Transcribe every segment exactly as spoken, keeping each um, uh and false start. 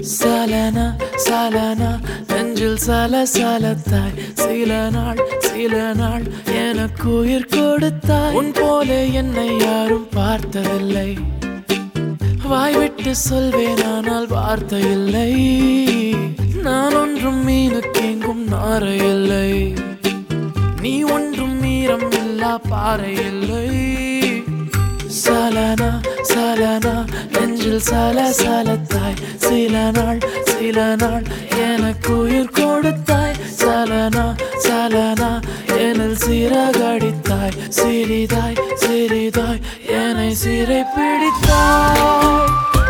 சலனா சலனா நெஞ்சில் சல சலத்தாய் சில நாள் சில நாள் எனக்கு உயிர் கொடுத்தாய். உன் போல என்னை யாரும் பார்த்ததில்லை, வாய்விட்டு சொல்வேன் ஆனால் வார்த்தை இல்லை. நான் ஒன்றும் மீனுக்கு எங்கும் நாரை இல்லை, நீ ஒன்றும் மீறம் இல்லா பாறை இல்லை. சலனா சலனா நெஞ்சில் சல சலத்தாய் சில நாள் சில நாள் எனக்கு உயிர் கொடுத்தாய். சலனா சலனா எனில் சிறகடித்தாய், சிறிதாய் சிறிதாய் என்னை சிறை பிடித்தாய்.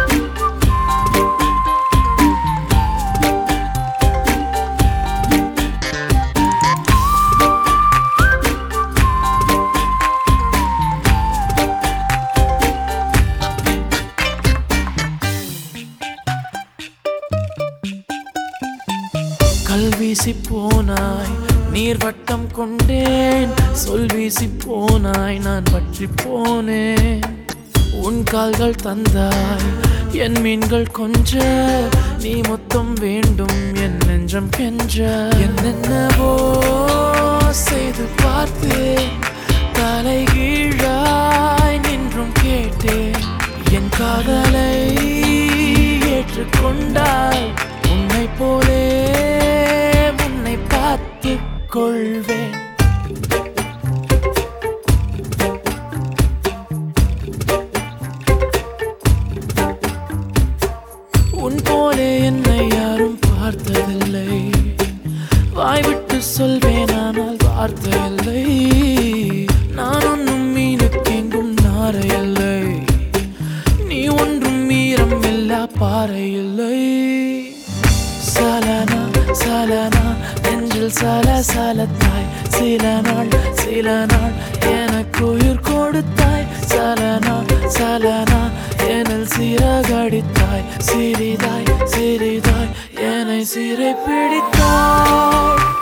கல் வீசி போனாய், நீர் வட்டம் கொண்டேன். சொல் வீசி போனாய், நான் பற்றி போனேன். உன் கால்கள் தந்தாய், என் மீன்கள் கொஞ்ச. நீ மொத்தம் வேண்டும், என் நெஞ்சம் கெஞ்ச. என்னென்னவோ செய்து பார்த்தேன், தலை கீழாய் நின்றும் கேட்டேன். என் காதலை ஏற்றுக்கொண்டாய், உன்னை போலே கொள்வேன். உன் போலே என்னை யாரும் பார்த்ததில்லை, வாய்விட்டு சொல்வேன் ஆனால் வார்த்தை இல்லை. நான் ஒன்றும் மீனுக்கு எங்கும் நாரை இல்லை, நீ ஒன்றும் மீறம் இல்லா பாறை இல்லை. சலனா சலனா நெஞ்சில் சல சலத்தாய் சில நாள் சில நாள் எனக்கு உயிர் கொடுத்தாய். சலனா சலனா எனில் சிறகடித்தாய், சிறிதாய் சிறிதாய் என்னை சிறை பிடித்தாய்.